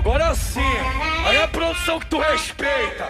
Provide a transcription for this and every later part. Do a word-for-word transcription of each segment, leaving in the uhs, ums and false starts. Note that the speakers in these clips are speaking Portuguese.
Agora sim, aí a produção que tu respeita.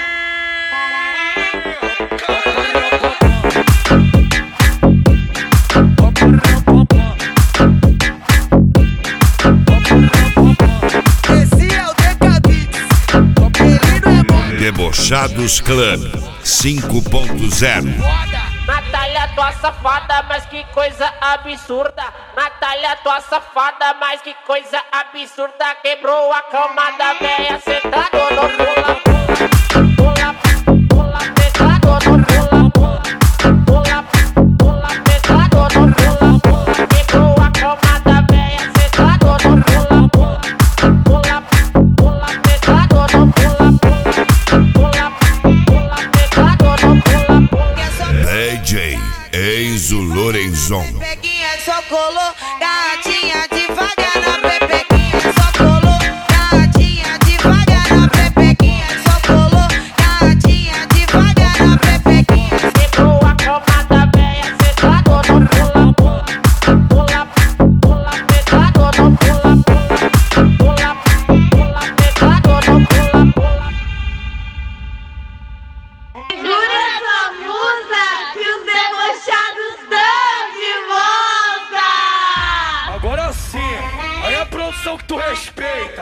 Esse é o Decabits, ele não é bom. Debochados Club cinco ponto zero. Natália, tua safada, mas que coisa absurda. Natália, tua safada, mas que coisa absurda. Quebrou a cama da véia, sentado no pula, pula, pula, sentado no pula, pula, pula, sentado no pula, pula. Quebrou a cama da véia, sentado no pula, pula, pula, sentado no pula, pula, pula, sentado no pula, pula. D J Enzo Lorenzon. Pepequinha só colou, gatinha devagar na pepequinha só colou, gatinha devagar na pepequinha só colou, gatinha devagar na pepequinha. Quebrou a cama da véia, sentado no pula, pula, pula, pula, sentado no pula, pula, pula, sentado no pula, pula. Jura essa musa que os debochados estão de volta! Agora sim, aí a produção que tu respeita.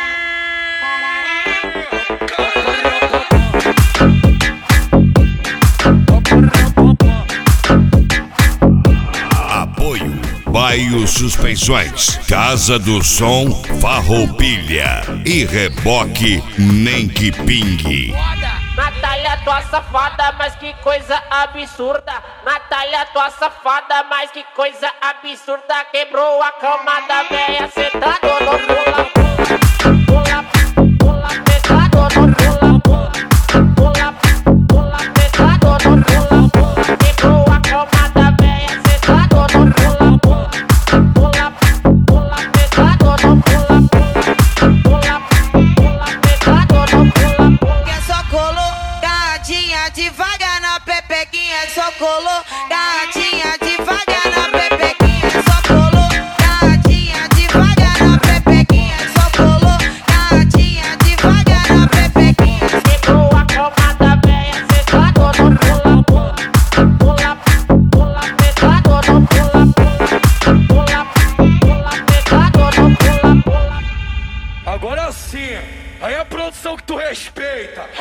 Apoio Baio Suspensões, Casa do Som Farroupilha e Reboque Nem Que Pingue. Natália, tua safada, mas que coisa absurda. Natália, tua safada, mas que coisa absurda. Quebrou a cama da véia, sentado no pula, pula, pula, sentado no pula, pula, pula, sentado no pula, pula. Quebrou a cama da véia, sentado no pula, pula, pula, sentado no pula, pula, pula, sentado no pula, pula. Que só colou, gatinha devagar na pepequinha só colou, gatinha devagar na pepequinha só colou, gatinha devagar na pepequinha só colou, gatinha devagar na pepequinha. Quebrou a cama da véia, sentado no pula, pula, pula, sentado no pula, pula, pula, sentado no pula, pula. Agora sim, aí a produção que tu respeita.